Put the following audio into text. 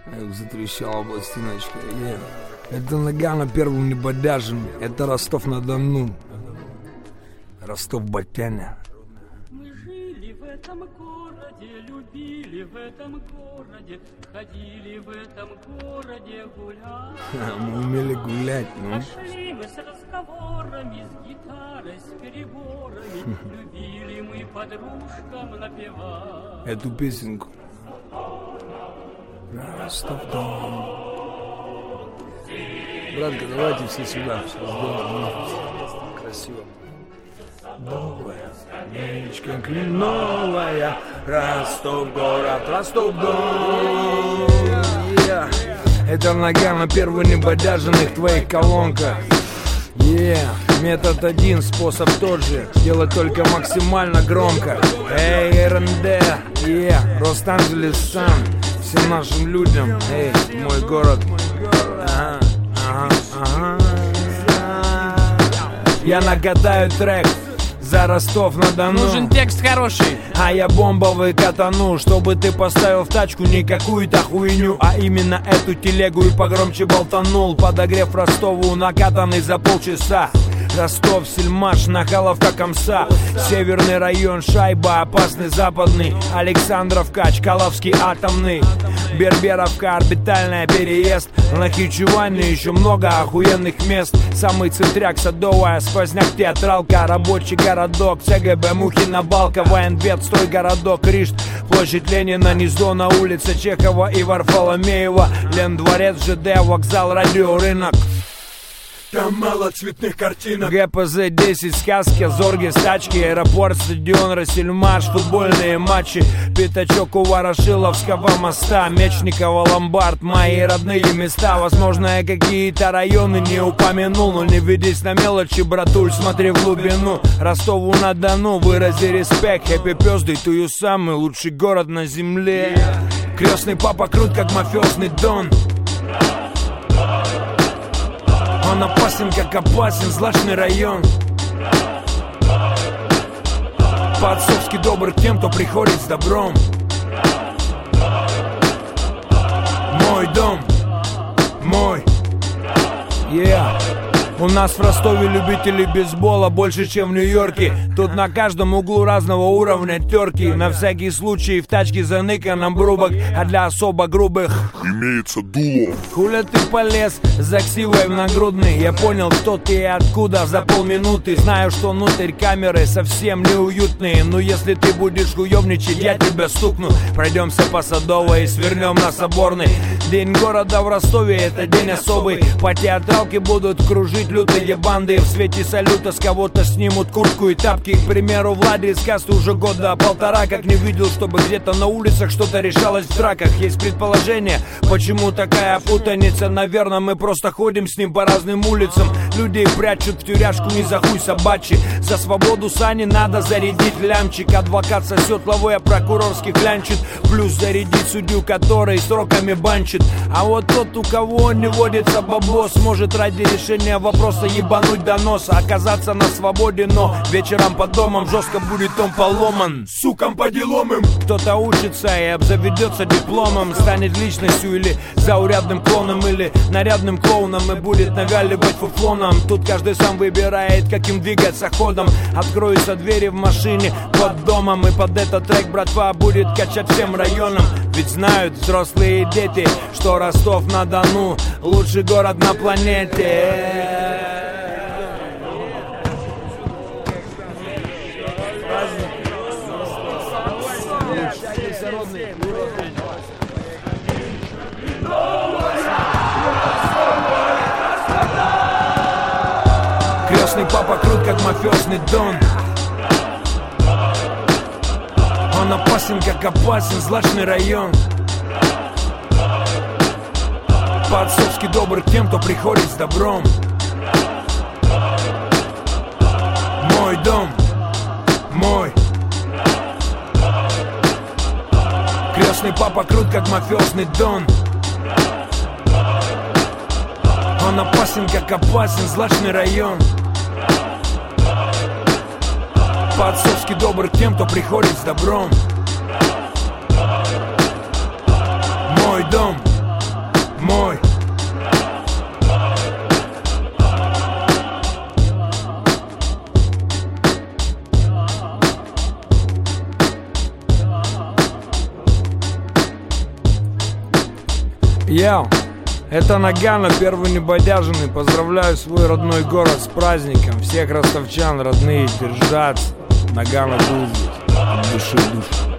Затрещала пластиночка. Это Нагано первым не бодяжен. Это Ростов-на-Дону. Ростов-Батяня. Мы жили в этом городе, любили в этом городе, ходили в этом городе гулять. Мы умели гулять, ну. Пошли мы с разговорами, с гитарой, с переборами, любили мы подружкам напевать. Эту песенку. Ростов-Дон. Братка, давайте все сюда. Все сделаем. Красиво. Новая, речка кленовая, Ростов город, Ростов-Дон. Это Нагано первый небодяженных твоих колонках. Метод один, способ тот же, делать только максимально громко. Эй, РНД, Лос-Анджелес сам, всем нашим людям, эй, мой город. Я нагадаю трек за Ростов-на-Дону. Нужен текст хороший. А я бомбовый катану, чтобы ты поставил в тачку не какую-то хуйню, а именно эту телегу и погромче болтанул. Подогрев Ростову накатанный за полчаса. Ростов, Сельмаш, Нахаловка, Комса, Северный район, Шайба, опасный западный, Александровка, Чкаловский атомный, Берберовка, орбитальная, переезд, Нахичевань, еще много охуенных мест. Самый центряк, Садовая, Сквозняк, Театралка, Рабочий городок, ЦГБ, Мухина, Балка, Военвет, Стройгородок, Ришт, площадь Ленина, Нездона, улица Чехова и Варфоломеева, Лендворец, ЖД, вокзал, радиорынок. Там мало цветных картинок. ГПЗ-10, сказки, Зорги, стачки, аэропорт, стадион, Рассельмаш, футбольные матчи, Пятачок у Ворошиловского моста, Мечникова, Ломбард, мои родные места. Возможно, я какие-то районы не упомянул, но не ведись на мелочи, братуль, смотри в глубину. Ростову-на-Дону, вырази респект, хэппи пёздый, тую самый лучший город на земле. Крестный папа крут, как мафиозный Дон. Он опасен, как опасен злачный район. По-отцовски добр к тем, кто приходит с добром. Мой дом, мой, У нас в Ростове любителей бейсбола больше, чем в Нью-Йорке. Тут на каждом углу разного уровня терки. На всякий случай в тачке заныкан обрубок, а для особо грубых имеется дуло. Хуля ты полез за ксивой в нагрудный? Я понял, кто ты и откуда за полминуты. Знаю, что внутрь камеры совсем неуютные, но если ты будешь хуёвничать, я тебя стукну. Пройдемся по Садовой и свернем на Соборный. День города в Ростове — это день особый. По театралке будут кружить лютые банды. В свете салюта с кого-то снимут куртку и тапки. К примеру, Влади из касты уже года полтора как не видел, чтобы где-то на улицах что-то решалось в драках. Есть предположение, почему такая путаница. Наверное, мы просто ходим с ним по разным улицам. Людей прячут в тюряшку не за хуй собачий. За свободу сани надо зарядить лямчик. Адвокат сосет лавой, а прокурорский клянчит. Плюс зарядить судью, который сроками банчит. А вот тот, у кого не водится бабос, может ради решения вопроса ебануть до носа, оказаться на свободе, но вечером под домом жестко будет он поломан. Сукам по делам им. Кто-то учится и обзаведется дипломом, станет личностью или заурядным клоном, или нарядным клоуном и будет навяливать фуфлоном. Тут каждый сам выбирает, каким двигаться ходом. Откроются двери в машине под домом, и под этот трек братва будет качать всем районам. Ведь знают взрослые дети, что Ростов-на-Дону лучший город на планете. Крестный папа крут, как мафиозный Дон. Он опасен, как опасен злачный район. По-отцовски добр к тем, кто приходит с добром. Мой дом, мой. Крестный папа крут, как мафиозный Дон. Он опасен, как опасен злачный район. По-отцовски добр к тем, кто приходит с добром. Мой дом, Йоу, это Нагано, первый небодяженный. Поздравляю свой родной город с праздником. Всех ростовчан, родные, держаться. Нагано будет от души в душу.